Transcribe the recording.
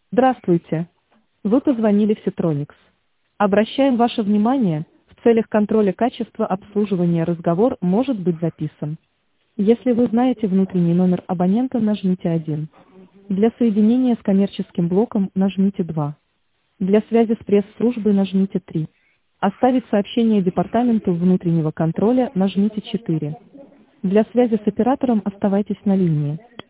Здравствуйте. Вы позвонили в Ситроникс. Обращаем ваше внимание, в целях контроля качества обслуживания разговор может быть записан. Если вы знаете внутренний номер абонента, нажмите 1. Для соединения с коммерческим блоком нажмите 2. Для связи с пресс-службой нажмите 3. Оставить сообщение департаменту внутреннего контроля нажмите 4. Для связи с оператором оставайтесь на линии.